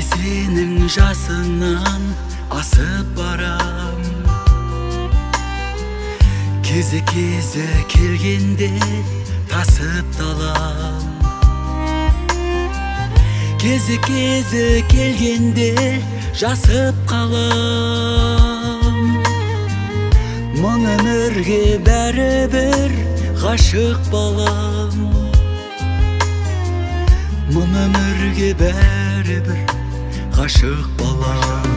сенің жасыңнан асып барам. Кезі келгенде тасып талам. Кезі келгенде жасып қалам. Мың өмірге бәрібір ғашық балам. Мың өмірге бәрібір ғашық балам.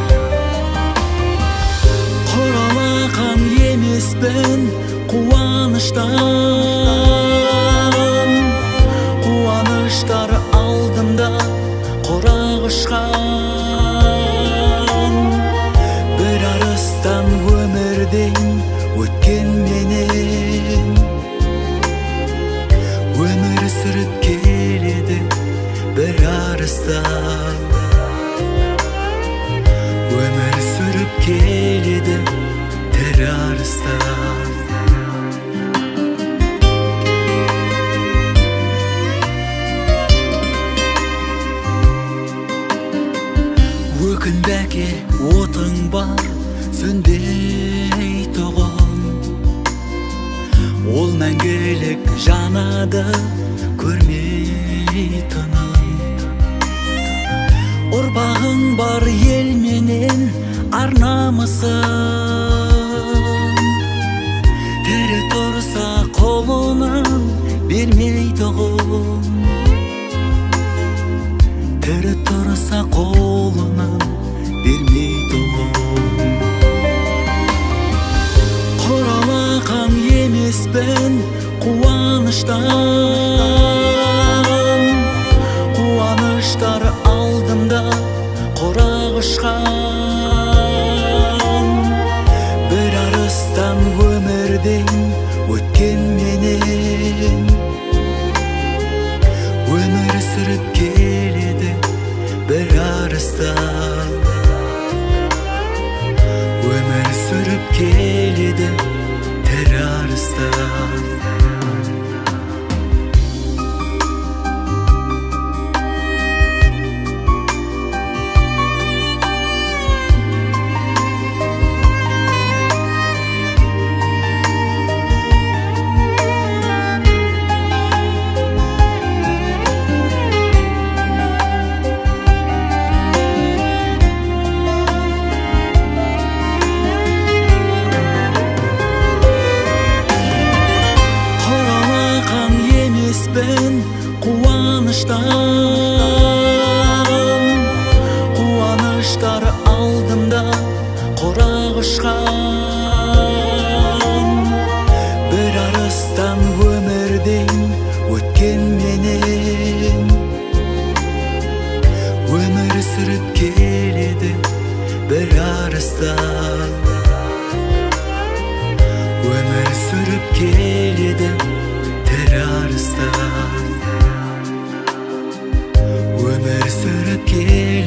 Құралақан емеспін қуаныштан. Қуаныштар алдымда құрақ ұшқан. Бір арыстан өмірден өткен менен. Өмір сүріп келеді бір арыстан. Өмір сүріп келеді бір арыстан. Өкінбәке отың бар сөнбей тұғын. Ол мәңгілік жанады көрмей тыным. Ұрпағың бар ел менен ар намысын. Тірі тұрса қолынан бермей тұғын. Тірі тұрса қолынан бермей тұғын. Құралақан емеспін қуаныштан. Қуаныштар алдымда құрақ ұшқан. Бір арыстан өмірден өткен менен. Өмір сүріп келеді бір арыстан. Өмір сүріп келеді бір арыстан. Қуаныштан. Қуаныштар алдымда құрақ ұшқан. Бір арыстан өмірден өткен менен. Өмір сүріп келеді бір арыстан. Өмір сүріп келеді бір арыстан. Өмір сүріп келеді